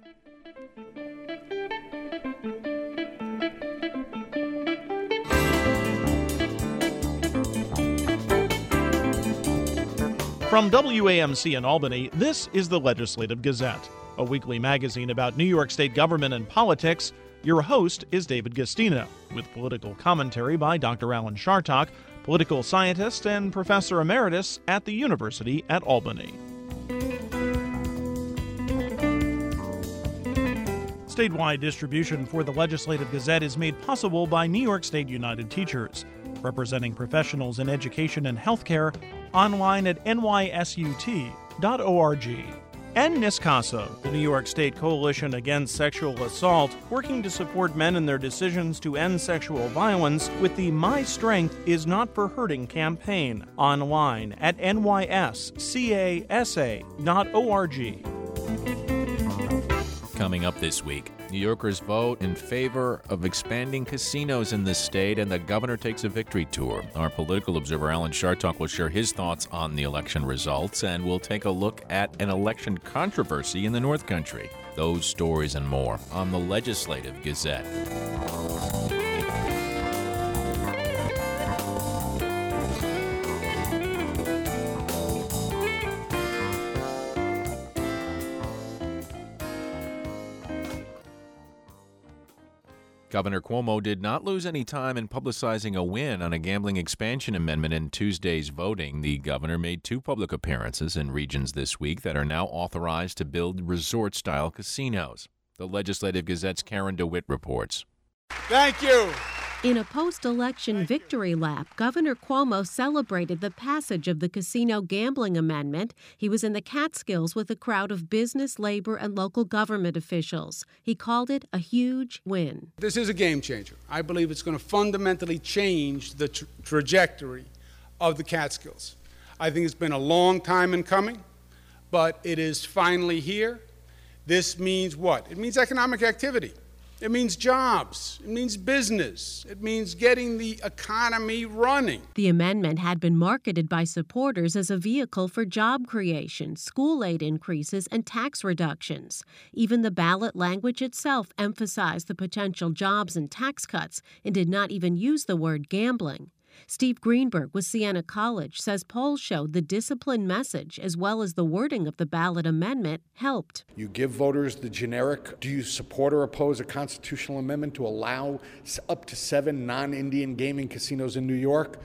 From WAMC in Albany, this is the Legislative Gazette, a weekly magazine about New York State government and politics. Your host is David Gastino, with political commentary by Dr. Alan Chartock, political scientist and professor emeritus at the University at Albany. Statewide distribution for the Legislative Gazette is made possible by New York State United Teachers, representing professionals in education and healthcare, online at nysut.org. And NISCASA, the New York State Coalition Against Sexual Assault, working to support men in their decisions to end sexual violence with the My Strength Is Not for Hurting campaign, online at nyscasa.org. Coming up this week, New Yorkers vote in favor of expanding casinos in the state, and the governor takes a victory tour. Our political observer Alan Chartock will share his thoughts on the election results, and we'll take a look at an election controversy in the North Country. Those stories and more on the Legislative Gazette. Governor Cuomo did not lose any time in publicizing a win on a gambling expansion amendment in Tuesday's voting. The governor made 2 public appearances in regions this week that are now authorized to build resort-style casinos. The Legislative Gazette's Karen DeWitt reports. Thank you. In a post-election victory lap, Governor Cuomo celebrated the passage of the casino gambling amendment. He was in the Catskills with a crowd of business, labor, and local government officials. He called it a huge win. This is a game changer. I believe it's going to fundamentally change the trajectory of the Catskills. I think it's been a long time in coming, but it is finally here. This means what? It means economic activity. It means jobs. It means business. It means getting the economy running. The amendment had been marketed by supporters as a vehicle for job creation, school aid increases, and tax reductions. Even the ballot language itself emphasized the potential jobs and tax cuts and did not even use the word gambling. Steve Greenberg with Siena College says polls showed the discipline message as well as the wording of the ballot amendment helped. You give voters the generic, do you support or oppose a constitutional amendment to allow up to 7 non-Indian gaming casinos in New York?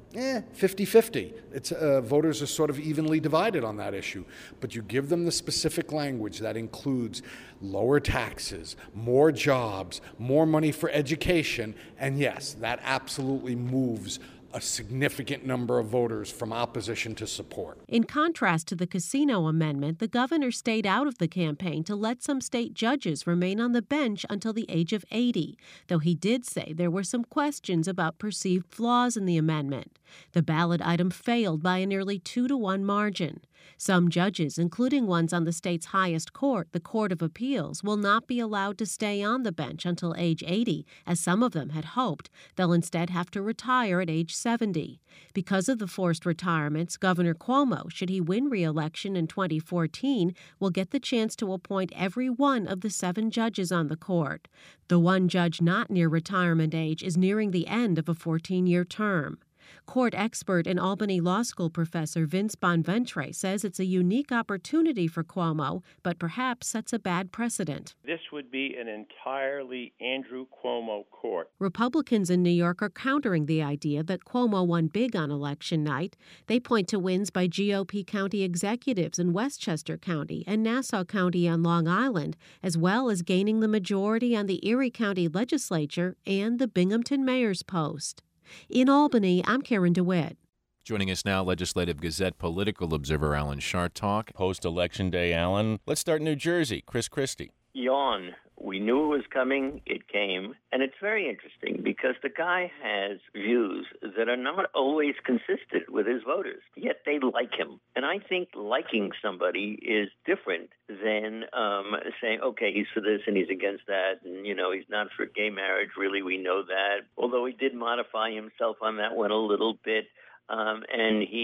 50-50. It's voters are sort of evenly divided on that issue. But you give them the specific language that includes lower taxes, more jobs, more money for education, and yes, that absolutely moves a significant number of voters from opposition to support. In contrast to the casino amendment, the governor stayed out of the campaign to let some state judges remain on the bench until the age of 80, though he did say there were some questions about perceived flaws in the amendment. The ballot item failed by a nearly 2-to-1 margin. Some judges, including ones on the state's highest court, the Court of Appeals, will not be allowed to stay on the bench until age 80, as some of them had hoped. They'll instead have to retire at age 70. Because of the forced retirements, Governor Cuomo, should he win re-election in 2014, will get the chance to appoint every one of the 7 judges on the court. The one judge not near retirement age is nearing the end of a 14-year term. Court expert and Albany Law School professor Vince Bonventre says it's a unique opportunity for Cuomo, but perhaps sets a bad precedent. This would be an entirely Andrew Cuomo court. Republicans in New York are countering the idea that Cuomo won big on election night. They point to wins by GOP county executives in Westchester County and Nassau County on Long Island, as well as gaining the majority on the Erie County legislature and the Binghamton mayor's post. In Albany, I'm Karen DeWitt. Joining us now, Legislative Gazette political observer Alan Chartock. Post-election day, Alan. Let's start in New Jersey. Chris Christie. Yawn. We knew it was coming. It came. And it's very interesting because the guy has views that are not always consistent with his voters, yet they like him. And I think liking somebody is different than saying, okay, he's for this and he's against that. And, you know, he's not for gay marriage. Really, we know that. Although he did modify himself on that one a little bit. And he is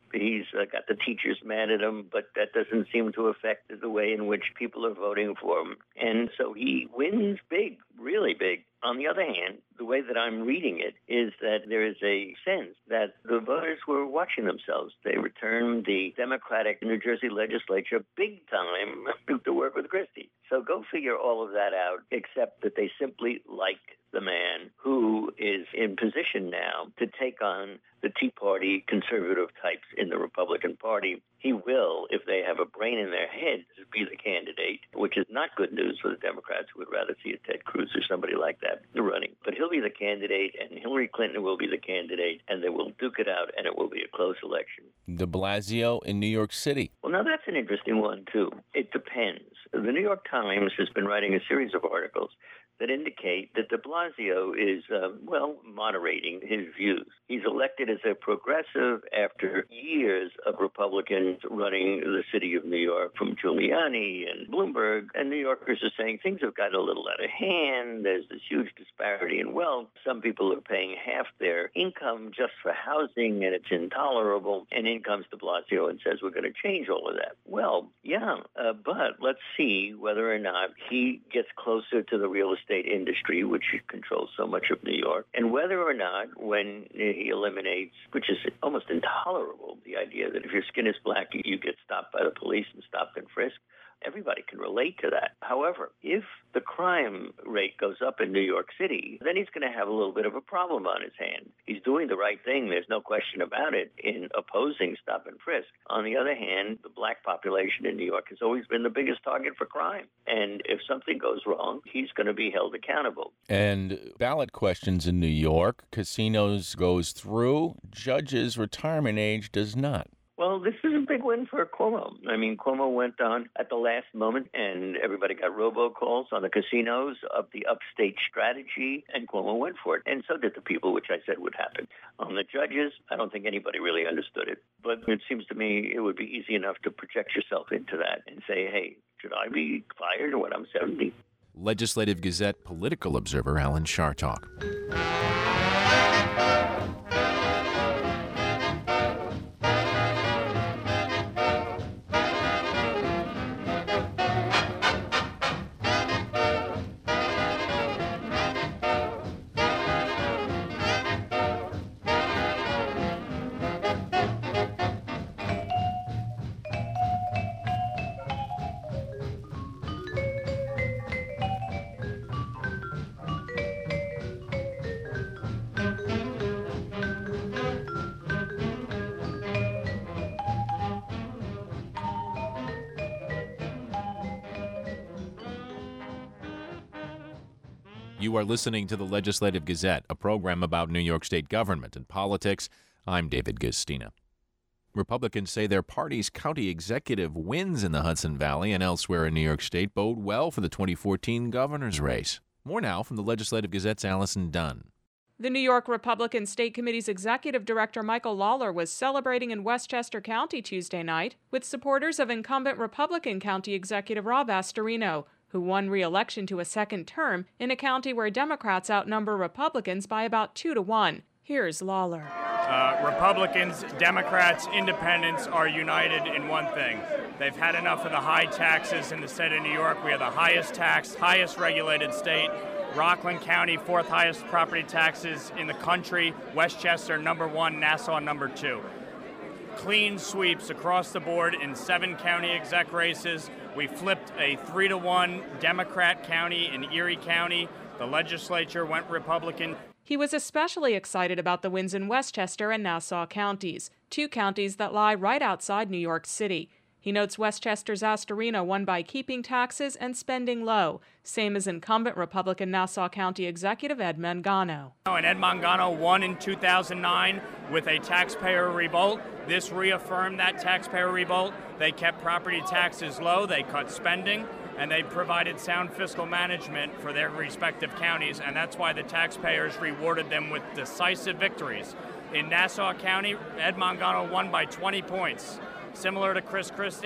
He's got the teachers mad at him, but that doesn't seem to affect the way in which people are voting for him. And so he wins big, really big. On the other hand, the way that I'm reading it is that there is a sense that the voters were watching themselves. They returned the Democratic New Jersey legislature big time to work with Christie. So go figure all of that out, except that they simply like the man who is in position now to take on the Tea Party conservative types in the Republican Party. He will, if they have a brain in their heads, be the candidate, which is not good news for the Democrats who would rather see a Ted Cruz or somebody like that running. But he'll be the candidate, and Hillary Clinton will be the candidate, and they will duke it out, and it will be a close election. De Blasio in New York City. Well, now that's an interesting one, too. It depends. The New York Times has been writing a series of articles that indicate that de Blasio is, moderating his views. He's elected as a progressive after years of Republicans running the city of New York, from Giuliani and Bloomberg, and New Yorkers are saying things have gotten a little out of hand. There's this huge disparity in wealth. Some people are paying half their income just for housing, and it's intolerable. And in comes de Blasio and says, we're going to change all of that. Well, yeah, but let's see whether or not he gets closer to the real estate industry, which controls so much of New York, and whether or not when he eliminates, which is almost intolerable, the idea that if your skin is black, you get stopped by the police and stopped and frisked. Everybody can relate to that. However, if the crime rate goes up in New York City, then he's going to have a little bit of a problem on his hands. He's doing the right thing. There's no question about it in opposing stop and frisk. On the other hand, the black population in New York has always been the biggest target for crime. And if something goes wrong, he's going to be held accountable. And ballot questions in New York, casinos goes through, judges' retirement age does not. Well, this is a big win for Cuomo. I mean, Cuomo went on at the last moment, and everybody got robocalls on the casinos of the upstate strategy, and Cuomo went for it. And so did the people, which I said would happen. On the judges, I don't think anybody really understood it. But it seems to me it would be easy enough to project yourself into that and say, hey, should I be fired when I'm 70? Legislative Gazette political observer Alan Chartock. You are listening to the Legislative Gazette, a program about New York State government and politics. I'm David Guistina. Republicans say their party's county executive wins in the Hudson Valley and elsewhere in New York State bode well for the 2014 governor's race. More now from the Legislative Gazette's Allison Dunn. The New York Republican State Committee's executive director Michael Lawler was celebrating in Westchester County Tuesday night with supporters of incumbent Republican County Executive Rob Astorino, who won re-election to a second term in a county where Democrats outnumber Republicans by about 2-1. Here's Lawler. Republicans, Democrats, independents are united in one thing. They've had enough of the high taxes in the state of New York. We are the highest taxed, highest regulated state. Rockland County, fourth highest property taxes in the country. Westchester, number 1. Nassau, number 2. Clean sweeps across the board in 7 county exec races. We flipped a 3-1 Democrat county in Erie County. The legislature went Republican. He was especially excited about the wins in Westchester and Nassau counties, 2 counties that lie right outside New York City. He notes Westchester's Astorino won by keeping taxes and spending low, same as incumbent Republican Nassau County Executive Ed Mangano. And Ed Mangano won in 2009 with a taxpayer revolt. This reaffirmed that taxpayer revolt. They kept property taxes low, they cut spending, and they provided sound fiscal management for their respective counties, and that's why the taxpayers rewarded them with decisive victories. In Nassau County, Ed Mangano won by 20 points. Similar to Chris Christie,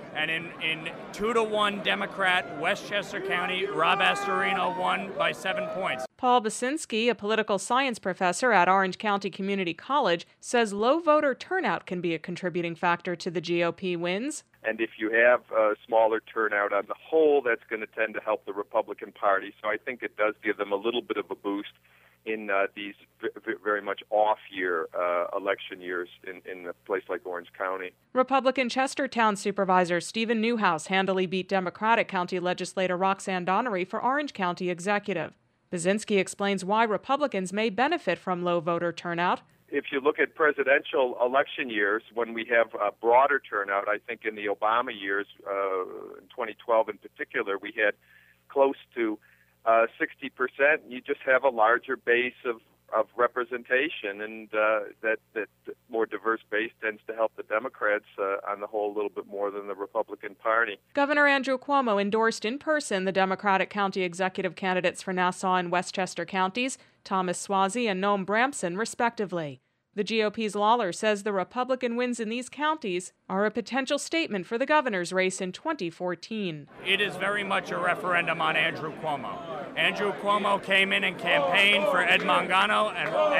And in 2-1 Democrat, Westchester County, Rob Astorino won by 7 points. Paul Basinski, a political science professor at Orange County Community College, says low voter turnout can be a contributing factor to the GOP wins. And if you have a smaller turnout on the whole, that's going to tend to help the Republican Party. So I think it does give them a little bit of a boost in these very much off-year election years in a place like Orange County. Republican Chestertown Supervisor Stephen Newhouse handily beat Democratic County Legislator Roxanne Donnery for Orange County Executive. Basinski explains why Republicans may benefit from low voter turnout. If you look at presidential election years, when we have a broader turnout, I think in the Obama years, in 2012 in particular, we had close to 60%. You just have a larger base of representation, and that more diverse base tends to help the Democrats on the whole a little bit more than the Republican Party. Governor Andrew Cuomo endorsed in person the Democratic county executive candidates for Nassau and Westchester counties, Thomas Suozzi and Noam Bramson, respectively. The GOP's Lawler says the Republican wins in these counties are a potential statement for the governor's race in 2014. It is very much a referendum on Andrew Cuomo. Andrew Cuomo came in and campaigned for Ed Mangano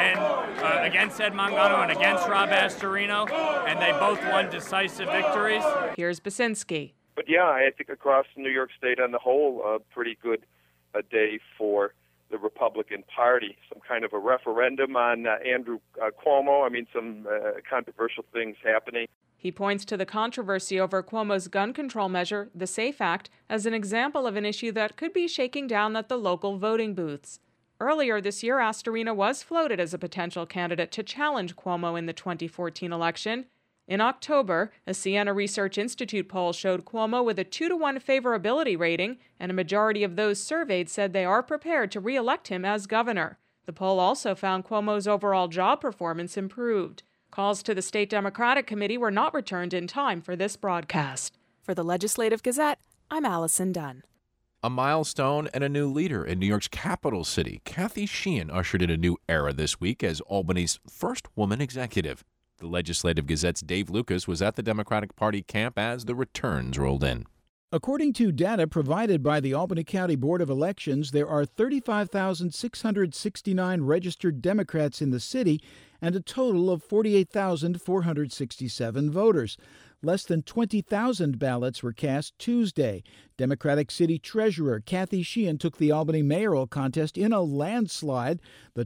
and against Ed Mangano and against Rob Astorino, and they both won decisive victories. Here's Basinski. But yeah, I think across New York State on the whole, a pretty good day for the Republican Party. Some kind of a referendum on Andrew Cuomo. I mean, some controversial things happening. He points to the controversy over Cuomo's gun control measure, the SAFE Act, as an example of an issue that could be shaking down at the local voting booths. Earlier this year, Astorino was floated as a potential candidate to challenge Cuomo in the 2014 election. In October, a Siena Research Institute poll showed Cuomo with a 2-1 favorability rating, and a majority of those surveyed said they are prepared to re-elect him as governor. The poll also found Cuomo's overall job performance improved. Calls to the State Democratic Committee were not returned in time for this broadcast. For the Legislative Gazette, I'm Allison Dunn. A milestone and a new leader in New York's capital city. Kathy Sheehan ushered in a new era this week as Albany's first woman executive. The Legislative Gazette's Dave Lucas was at the Democratic Party camp as the returns rolled in. According to data provided by the Albany County Board of Elections, there are 35,669 registered Democrats in the city and a total of 48,467 voters. Less than 20,000 ballots were cast Tuesday. Democratic City Treasurer Kathy Sheehan took the Albany mayoral contest in a landslide. The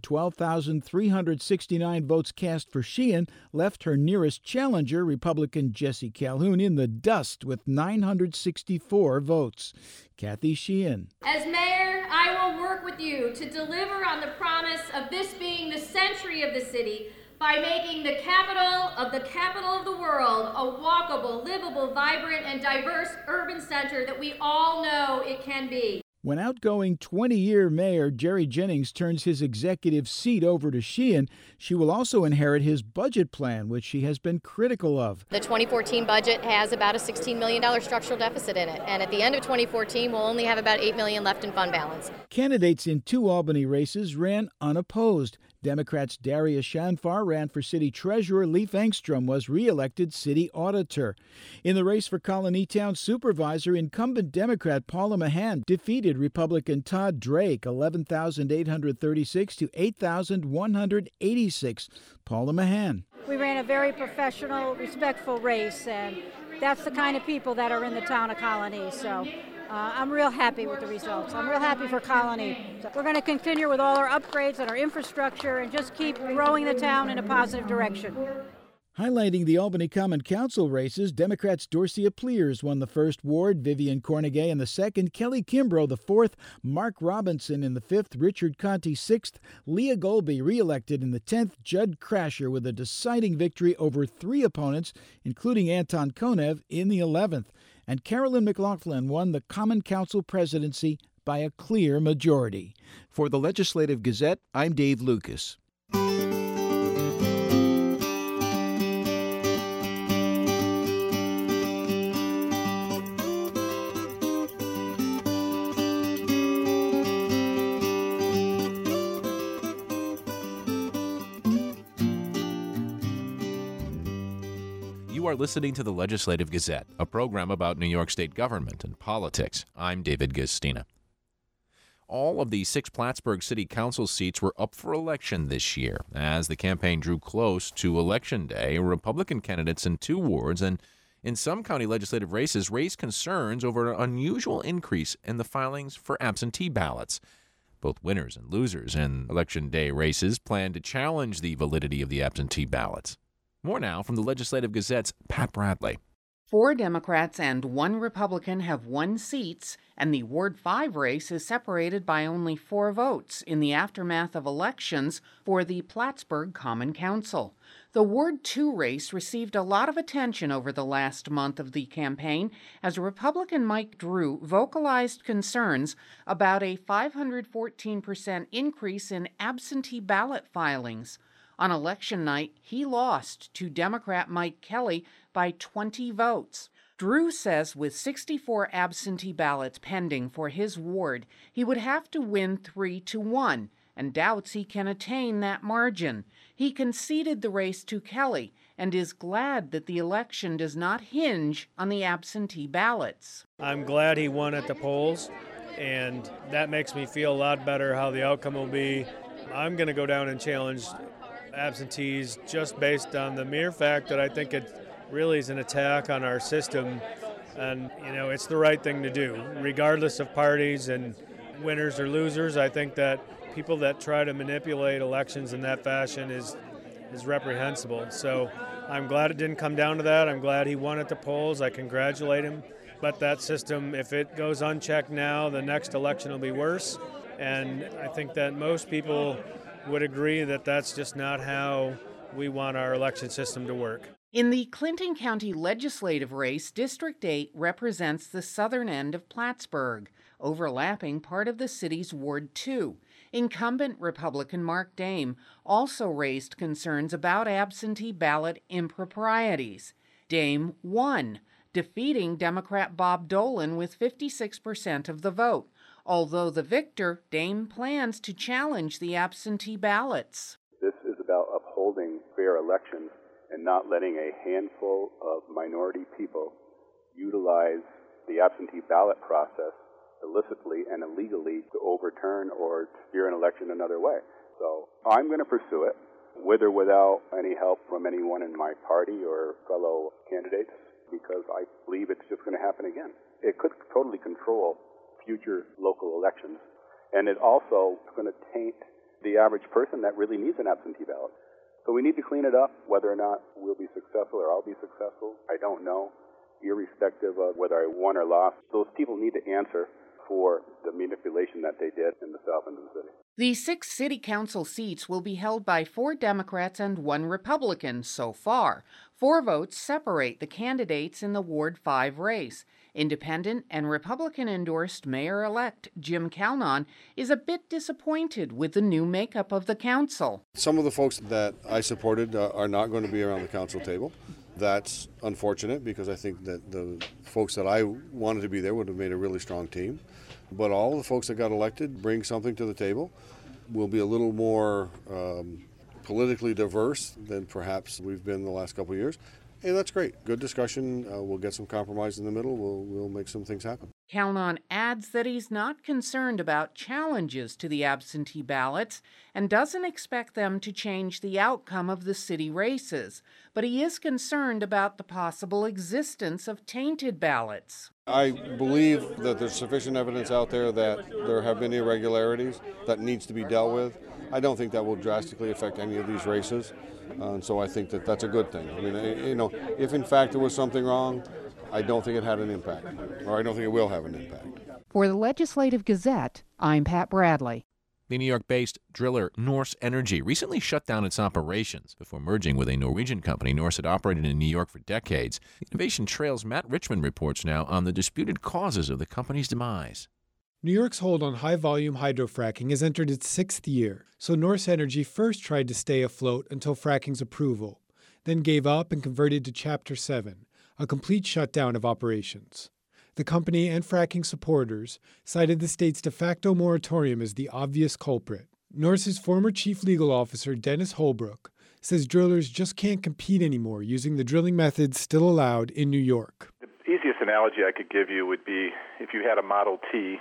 12,369 votes cast for Sheehan left her nearest challenger, Republican Jesse Calhoun, in the dust with 964 votes. Kathy Sheehan. As mayor, I will work with you to deliver on the promise of this being the century of the city by making the capital of the world a walkable, livable, vibrant, and diverse urban center that we all know it can be. When outgoing 20-year Mayor Jerry Jennings turns his executive seat over to Sheehan, she will also inherit his budget plan, which she has been critical of. The 2014 budget has about a $16 million structural deficit in it, and at the end of 2014, we'll only have about $8 million left in fund balance. Candidates in 2 Albany races ran unopposed. Democrats Darius Shanfar ran for city treasurer. Leif Engstrom was re-elected city auditor. In the race for Colonytown supervisor, incumbent Democrat Paula Mahan defeated Republican Todd Drake 11,836 to 8,186. Paula Mahan. We ran a very professional, respectful race, and that's the kind of people that are in the town of Colony. So I'm real happy with the results. I'm real happy for Colony. So we're going to continue with all our upgrades and our infrastructure and just keep growing the town in a positive direction. Highlighting the Albany Common Council races, Democrats Dorcia Pliers won the 1st ward, Vivian Cornegay in the 2nd, Kelly Kimbrough the 4th, Mark Robinson in the 5th, Richard Conti 6th, Leah Golby re-elected in the 10th, Judd Crasher with a deciding victory over 3 opponents, including Anton Konev, in the 11th. And Carolyn McLaughlin won the Common Council presidency by a clear majority. For the Legislative Gazette, I'm Dave Lucas. You are listening to the Legislative Gazette, a program about New York State government and politics. I'm David Guistina. All of the 6 Plattsburgh City Council seats were up for election this year. As the campaign drew close to Election Day, Republican candidates in 2 wards and in some county legislative races raised concerns over an unusual increase in the filings for absentee ballots. Both winners and losers in Election Day races plan to challenge the validity of the absentee ballots. More now from the Legislative Gazette's Pat Bradley. 4 Democrats and 1 Republican have won seats, and the Ward 5 race is separated by only 4 votes in the aftermath of elections for the Plattsburgh Common Council. The Ward 2 race received a lot of attention over the last month of the campaign as Republican Mike Drew vocalized concerns about a 514% increase in absentee ballot filings. On election night, he lost to Democrat Mike Kelly by 20 votes. Drew says with 64 absentee ballots pending for his ward, he would have to win 3-1 and doubts he can attain that margin. He conceded the race to Kelly and is glad that the election does not hinge on the absentee ballots. I'm glad he won at the polls, and that makes me feel a lot better how the outcome will be. I'm going to go down and challenge absentees just based on the mere fact that I think it really is an attack on our system, and it's the right thing to do regardless of parties and winners or losers. I think that people that try to manipulate elections in that fashion is reprehensible. So I'm glad it didn't come down to that. I'm glad he won at the polls. I congratulate him. But that system, if it goes unchecked now, the next election will be worse, and I think that most people would agree that that's just not how we want our election system to work. In the Clinton County legislative race, District 8 represents the southern end of Plattsburgh, overlapping part of the city's Ward 2. Incumbent Republican Mark Dame also raised concerns about absentee ballot improprieties. Dame won, defeating Democrat Bob Dolan with 56% of the vote. Although the victor, Dame plans to challenge the absentee ballots. This is about upholding fair elections and not letting a handful of minority people utilize the absentee ballot process illicitly and illegally to overturn or steer an election another way. So I'm going to pursue it, with or without any help from anyone in my party or fellow candidates, because I believe it's just going to happen again. It could totally control future local elections, and it also is going to taint the average person that really needs an absentee ballot. So we need to clean it up. Whether or not we'll be successful or I'll be successful, I don't know, irrespective of whether I won or lost. Those people need to answer for the manipulation that they did in the south end of the city. The 6 city council seats will be held by 4 Democrats and 1 Republican so far. 4 votes separate the candidates in the Ward 5 race. Independent and Republican-endorsed Mayor-elect Jim Calnon is a bit disappointed with the new makeup of the council. Some of the folks that I supported are not going to be around the council table. That's unfortunate because I think that the folks that I wanted to be there would have made a really strong team. But all the folks that got elected bring something to the table. We'll be a little more politically diverse than perhaps we've been the last couple of years. Hey, that's great. Good discussion. We'll get some compromise in the middle. We'll make some things happen. Calnon adds that he's not concerned about challenges to the absentee ballots and doesn't expect them to change the outcome of the city races, but he is concerned about the possible existence of tainted ballots. I believe that there's sufficient evidence out there that there have been irregularities that needs to be dealt with. I don't think that will drastically affect any of these races, and so I think that that's a good thing. I mean, if in fact there was something wrong, I don't think it had an impact, or I don't think it will have an impact. For the Legislative Gazette, I'm Pat Bradley. The New York-based driller Norse Energy recently shut down its operations before merging with a Norwegian company. Norse had operated in New York for decades. The Innovation Trail's Matt Richmond reports now on the disputed causes of the company's demise. New York's hold on high-volume hydrofracking has entered its 6th year, so Norse Energy first tried to stay afloat until fracking's approval, then gave up and converted to Chapter 7, a complete shutdown of operations. The company and fracking supporters cited the state's de facto moratorium as the obvious culprit. Norse's former chief legal officer, Dennis Holbrook, says drillers just can't compete anymore using the drilling methods still allowed in New York. The easiest analogy I could give you would be if you had a Model T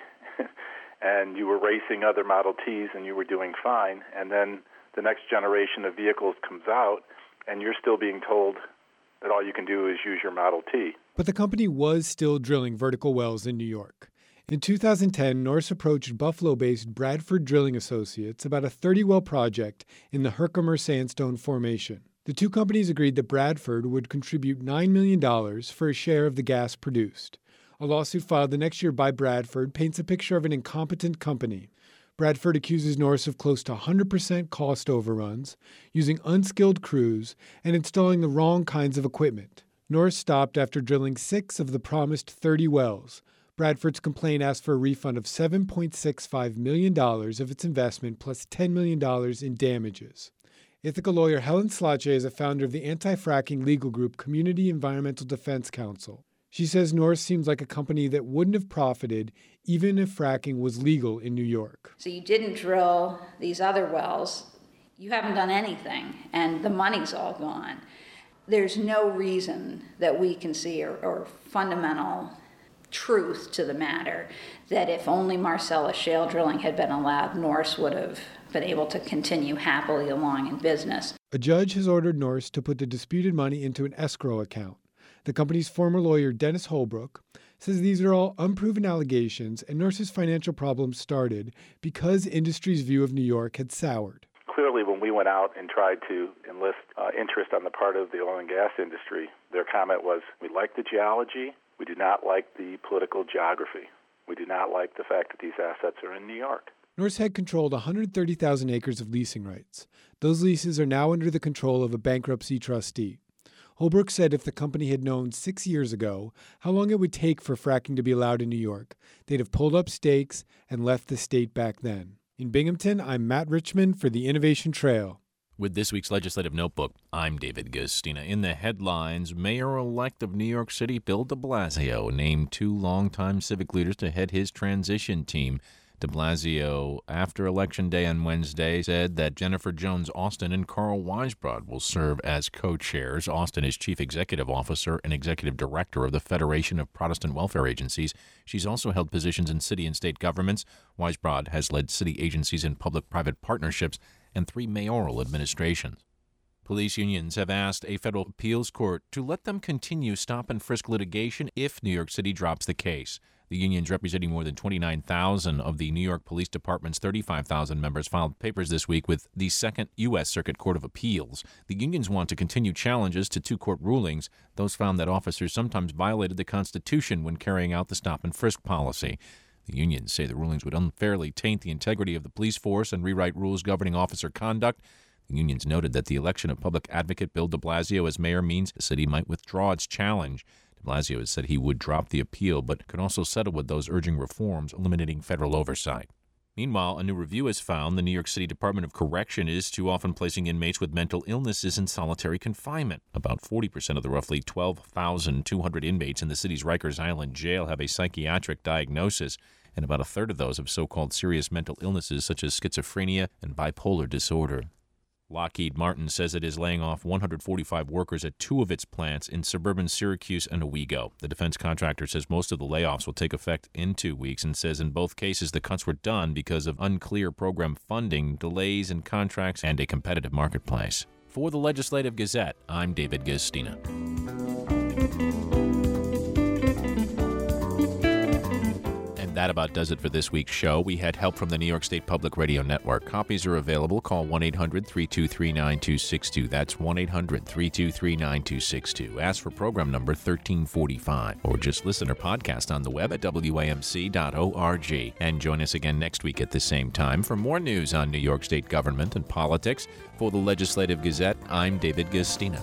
and you were racing other Model Ts and you were doing fine, and then the next generation of vehicles comes out and you're still being told that all you can do is use your Model T. But the company was still drilling vertical wells in New York. In 2010, Norse approached Buffalo-based Bradford Drilling Associates about a 30-well project in the Herkimer Sandstone Formation. The two companies agreed that Bradford would contribute $9 million for a share of the gas produced. A lawsuit filed the next year by Bradford paints a picture of an incompetent company. Bradford accuses Norse of close to 100% cost overruns, using unskilled crews, and installing the wrong kinds of equipment. Norse stopped after drilling 6 of the promised 30 wells. Bradford's complaint asked for a refund of $7.65 million of its investment plus $10 million in damages. Ethical lawyer Helen Slache is a founder of the anti-fracking legal group Community Environmental Defense Council. She says Norse seems like a company that wouldn't have profited even if fracking was legal in New York. So you didn't drill these other wells, you haven't done anything, and the money's all gone. There's no reason that we can see or fundamental truth to the matter that if only Marcellus shale drilling had been allowed, Norse would have been able to continue happily along in business. A judge has ordered Norse to put the disputed money into an escrow account. The company's former lawyer, Dennis Holbrook, says these are all unproven allegations and Norse's financial problems started because industry's view of New York had soured. Clearly, when we went out and tried to enlist interest on the part of the oil and gas industry, their comment was, we like the geology, we do not like the political geography. We do not like the fact that these assets are in New York. Norse had controlled 130,000 acres of leasing rights. Those leases are now under the control of a bankruptcy trustee. Holbrook said if the company had known 6 years ago how long it would take for fracking to be allowed in New York, they'd have pulled up stakes and left the state back then. In Binghamton, I'm Matt Richmond for the Innovation Trail. With this week's Legislative Notebook, I'm David Gustina. In the headlines, Mayor-elect of New York City Bill de Blasio named 2 longtime civic leaders to head his transition team. De Blasio, after Election Day on Wednesday, said that Jennifer Jones Austin and Carl Weisbrod will serve as co-chairs. Austin is Chief Executive Officer and Executive Director of the Federation of Protestant Welfare Agencies. She's also held positions in city and state governments. Weisbrod has led city agencies in public-private partnerships and 3 mayoral administrations. Police unions have asked a federal appeals court to let them continue stop-and-frisk litigation if New York City drops the case. The unions, representing more than 29,000 of the New York Police Department's 35,000 members, filed papers this week with the Second U.S. Circuit Court of Appeals. The unions want to continue challenges to 2 court rulings. Those found that officers sometimes violated the Constitution when carrying out the stop-and-frisk policy. The unions say the rulings would unfairly taint the integrity of the police force and rewrite rules governing officer conduct. The unions noted that the election of public advocate Bill de Blasio as mayor means the city might withdraw its challenge. De Blasio has said he would drop the appeal, but could also settle with those urging reforms, eliminating federal oversight. Meanwhile, a new review has found the New York City Department of Correction is too often placing inmates with mental illnesses in solitary confinement. About 40% of the roughly 12,200 inmates in the city's Rikers Island jail have a psychiatric diagnosis, and about a third of those have so-called serious mental illnesses such as schizophrenia and bipolar disorder. Lockheed Martin says it is laying off 145 workers at 2 of its plants in suburban Syracuse and Owego. The defense contractor says most of the layoffs will take effect in 2 weeks and says in both cases the cuts were done because of unclear program funding, delays in contracts, and a competitive marketplace. For the Legislative Gazette, I'm David Gustina. That about does it for this week's show. We had help from the New York State Public Radio Network. Copies are available. Call 1-800-323-9262. That's 1-800-323-9262. Ask for program number 1345. Or just listen or podcast on the web at WAMC.org. And join us again next week at the same time for more news on New York State government and politics. For the Legislative Gazette, I'm David Gustina.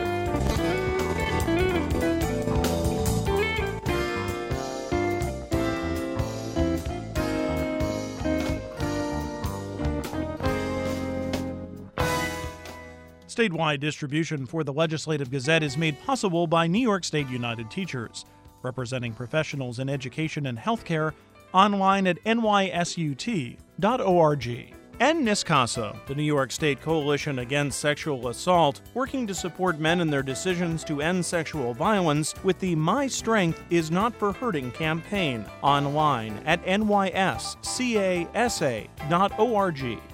Statewide distribution for the Legislative Gazette is made possible by New York State United Teachers, representing professionals in education and healthcare, online at nysut.org. And NISCASA, the New York State Coalition Against Sexual Assault, working to support men in their decisions to end sexual violence with the My Strength Is Not for Hurting campaign online at nyscasa.org.